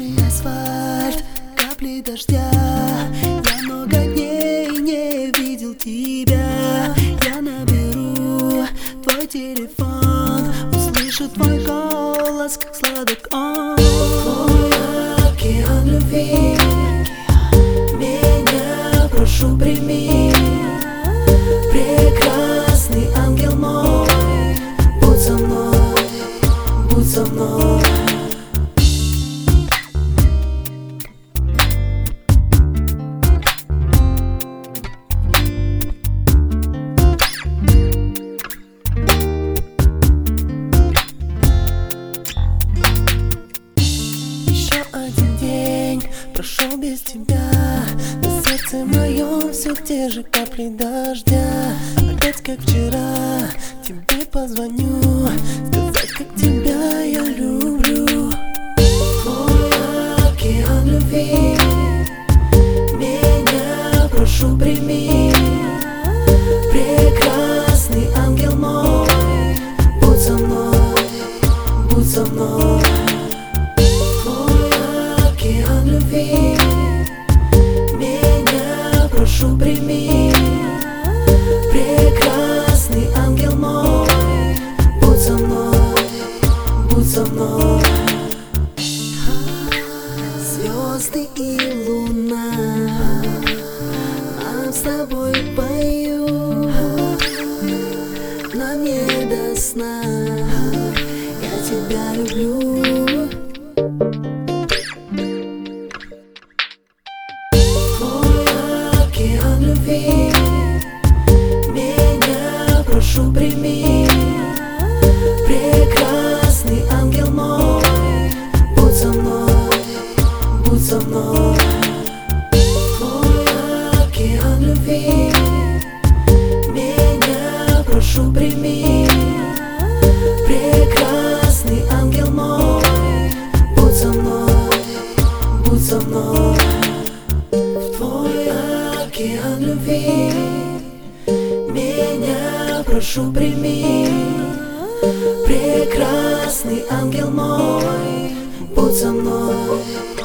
Мокрый асфальт, капли дождя. Я много дней не видел тебя. Я наберу твой телефон, услышу твой голос, как сладок он. Твой океан любви, меня прошу прими. Прекрасный ангел мой, будь со мной, будь со мной. Прошел без тебя, на сердце моем все те же капли дождя. Опять как вчера тебе позвоню, сказать, как тебя я люблю. Твой океан любви, меня прошу прими. Прекрасный ангел мой, будь со мной, будь со мной. Меня прошу прими. Прекрасный ангел мой, будь со мной, будь со мной. Звезды и луна нам с тобой поют, нам не до сна, я тебя люблю. Любви, меня прошу прими. Прекрасный ангел мой, будь со мной, будь со мной. Твой океан любви, меня прошу прими. Прекрасный ангел мой, будь со мной, будь со мной. Океан любви, меня прошу прими. Прекрасный ангел мой, будь со мной.